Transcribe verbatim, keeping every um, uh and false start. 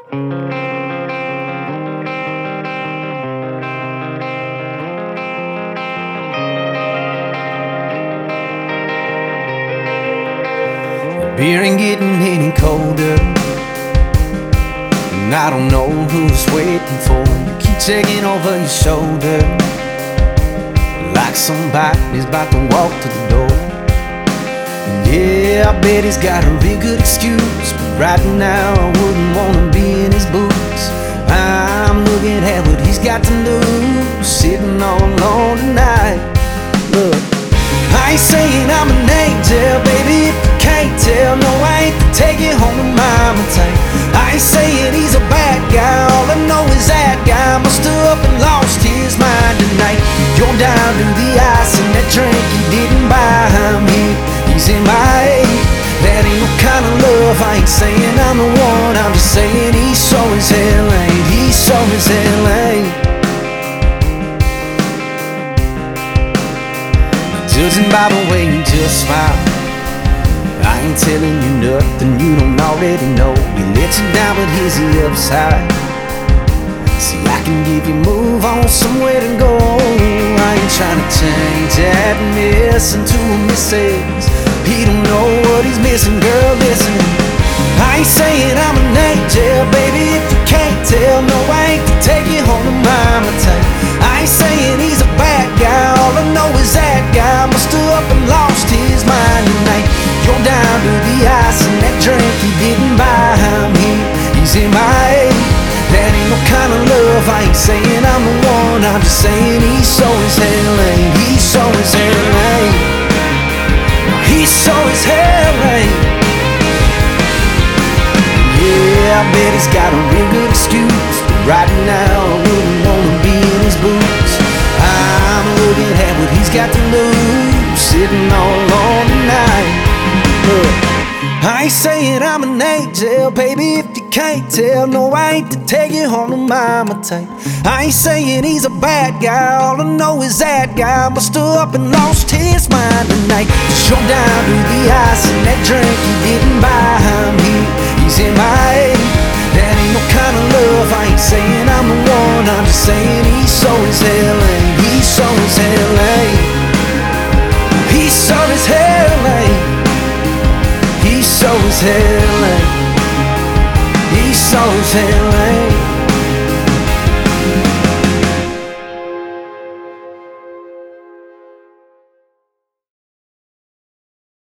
Beer ain't getting any colder, and I don't know who's waiting for you. Keep checking over your shoulder, like somebody's about to walk to the door. And yeah, I bet he's got a real good excuse, but right now I wouldn't wanna be in his boots. I'm looking at what he's got to lose, sitting all alone tonight. Look, I ain't saying I'm an angel, baby, if you can't tell. No, I ain't to take it home to mama type. I ain't saying he's a bad guy, all I know is that guy must have up and lost his mind tonight. You're down to the ice and that drink he didn't buy me. He's in my age, that ain't no kind of love. I ain't saying I'm the one, I'm just saying he's so as hell ain't. He's so as hell ain't. Judging by the way you just smile, I ain't telling you nothing you don't already know. He let you down, but here's the upside. See, I can give you move on, somewhere to go. I ain't trying to change that mess into a missus. He don't know what he's missing, girl, listen. I ain't saying I'm an angel, baby, if you can't tell. No, I ain't to take you home to mama type. I ain't saying he's a bad guy, all I know is that guy must have up and lost his mind tonight. You're down to the ice and that drink he didn't buy me. He's in my age, that ain't no kind of love. I ain't saying I'm the one, I'm just saying he's so as hell ain't. He's so as hell ain't. He's so as hell ain't. Yeah, I bet he's got a real good excuse, but right now I wouldn't wanna be in his boots. I'm looking at what he's got to lose, sitting all alone tonight. Look, I ain't saying I'm an angel, baby, if you can't tell. No, I ain't to take you home to mama type. I ain't saying he's a bad guy, all I know is that guy must have up and lost his mind tonight. Just you're down to the ice and that drink he didn't buy me. He's in my age, that ain't no kind of love. I ain't saying I'm the one, I'm just saying he's so as hell ain't. He's so as hell ain't. He's so as hell ain't. He's so as hell ain't. He's so as hell ain't.